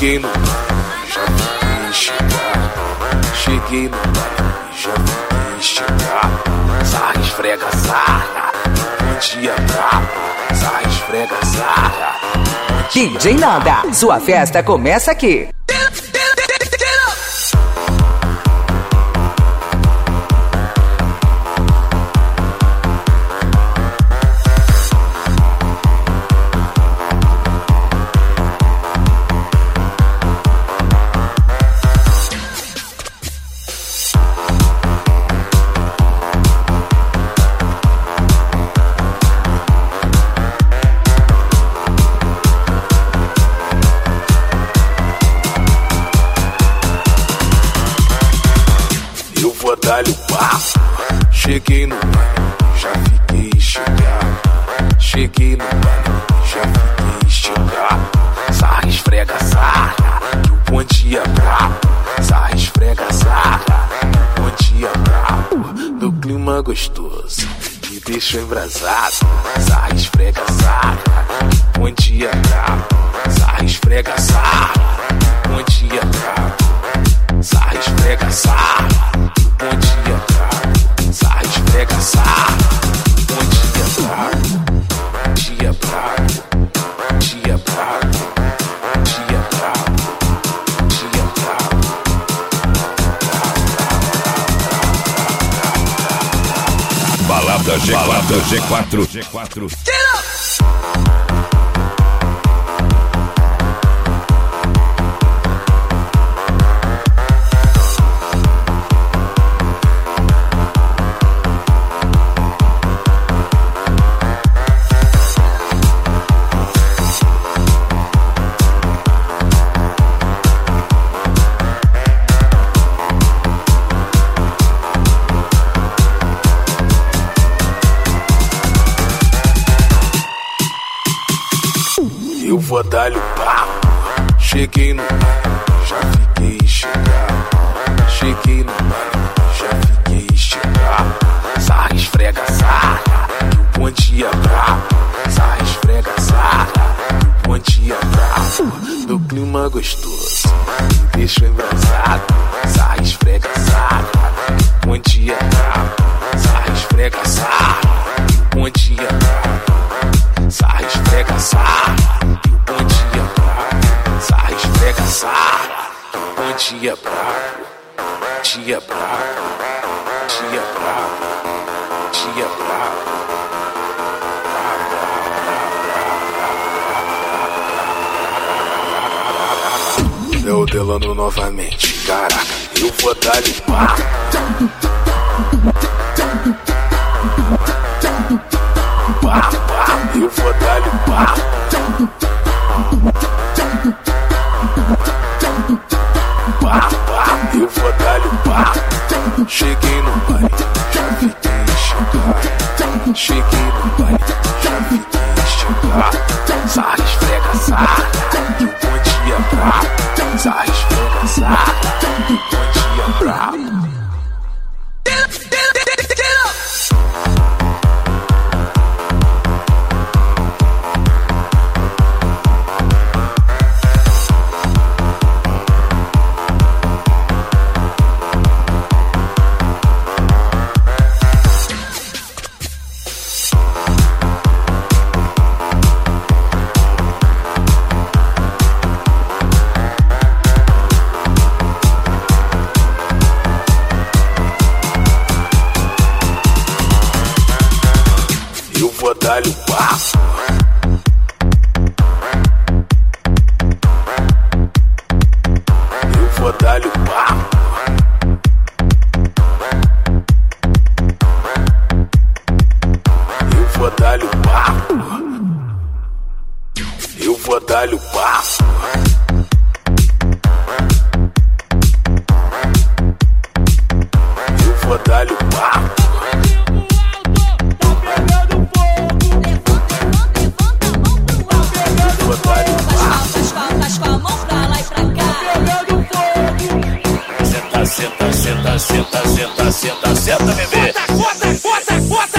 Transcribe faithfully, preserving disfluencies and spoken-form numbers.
Cheguei no baile, já fiquei chegar. Cheguei no baile, já fiquei chegar. Sarra, esfrega, sarra. Bom dia, brabo. Sarra, esfrega, sarra. D J Nanda, sua festa começa aqui. Dá-lhe o papo. Cheguei no baile, já fiquei chegar. Cheguei no baile, já fiquei chegar. Sarra, esfrega, sarra, que o bonde é brabo. Sarra, esfrega, sarra, que o bonde é brabo. No clima gostoso, me deixa embrasado. Sarra, esfrega, sarra, que o bonde é brabo. Sarra, esfrega, sarra, que o bonde é brabo. Sarra, esfrega, sarra. Bom dia, brabo. Sarra, esfrega, sarra. Bom dia, brabo. Dia, brabo. Dia, brabo. Dia, brabo. Dia, brabo. Balada G quatro. Balada G quatro. G quatro. Eu vou dar-lhe o papo. Cheguei no baile, já fiquei chegar. Cheguei no baile, já fiquei chegar. Sarra, esfrega, sarra, que o bonde é brabo. Sarra, esfrega, sarra, que o bonde é brabo. No clima gostoso, me deixa embrasado. Sarra, esfrega, sarra, que o bonde é brabo. Sarra, esfrega, sarra, que o bonde é brabo. Sarra, esfrega, sarra. Bom dia, brabo. Sarra, esfrega, sarra. Bom dia, brabo. Dia, brabo. Dia, brabo. Dia, brabo. Léo Delano novamente. Caraca, eu vou dar-lhe papo. Eu vou dar-lhe papo. Eu vou dar-lhe papo. Cheguei no baile, já fiquei chegar. Cheguei no baile, já fiquei chegar. Sarra, esfrega, sarra, que o bonde é brabo. Sarra, esfrega, sarra, que o bonde é brabo. Vou dar-lhe o papo. Eu vou dar-lhe o papo. Eu vou dar-lhe o papo. Eu vou dar-lhe o papo. Eu vou dar-lhe o papo. Senta, senta, senta, senta, senta, senta, bebê.